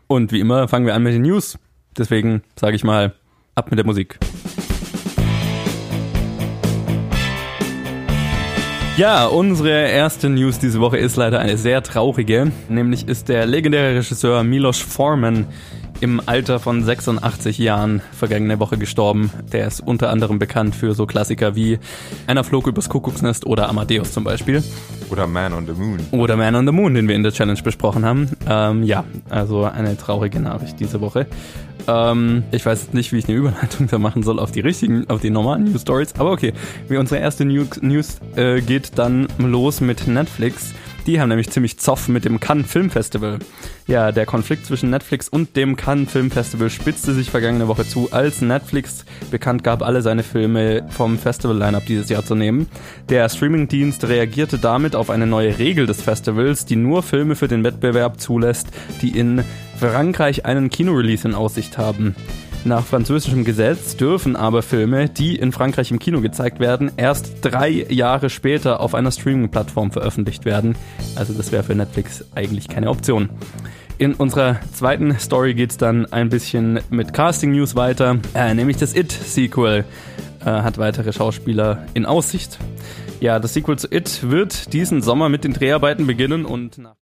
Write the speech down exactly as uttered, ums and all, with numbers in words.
Und wie immer fangen wir an mit den News. Deswegen sage ich mal, ab mit der Musik. Ja, unsere erste News diese Woche ist leider eine sehr traurige. Nämlich ist der legendäre Regisseur Milos Forman im Alter von sechsundachtzig Jahren vergangene Woche gestorben. Der ist unter anderem bekannt für so Klassiker wie Einer flog übers Kuckucksnest oder Amadeus zum Beispiel. Oder Man on the Moon. Oder Man on the Moon, den wir in der Challenge besprochen haben. Ähm, ja, also eine traurige Nachricht diese Woche. Ähm, ich weiß jetzt nicht, wie ich eine Überleitung da machen soll auf die richtigen, auf die normalen News Stories. Aber okay, wie unsere erste News, News äh, geht dann los mit Netflix. Die haben nämlich ziemlich Zoff mit dem Cannes Film Festival. Ja, der Konflikt zwischen Netflix und dem Cannes Film Festival spitzte sich vergangene Woche zu, als Netflix bekannt gab, alle seine Filme vom Festival-Line-Up dieses Jahr zu nehmen. Der Streamingdienst reagierte damit auf eine neue Regel des Festivals, die nur Filme für den Wettbewerb zulässt, die in Frankreich einen Kinorelease in Aussicht haben. Nach französischem Gesetz dürfen aber Filme, die in Frankreich im Kino gezeigt werden, erst drei Jahre später auf einer Streaming-Plattform veröffentlicht werden. Also das wäre für Netflix eigentlich keine Option. In unserer zweiten Story geht's dann ein bisschen mit Casting-News weiter, äh, nämlich das It-Sequel äh, hat weitere Schauspieler in Aussicht. Ja, das Sequel zu It wird diesen Sommer mit den Dreharbeiten beginnen und nach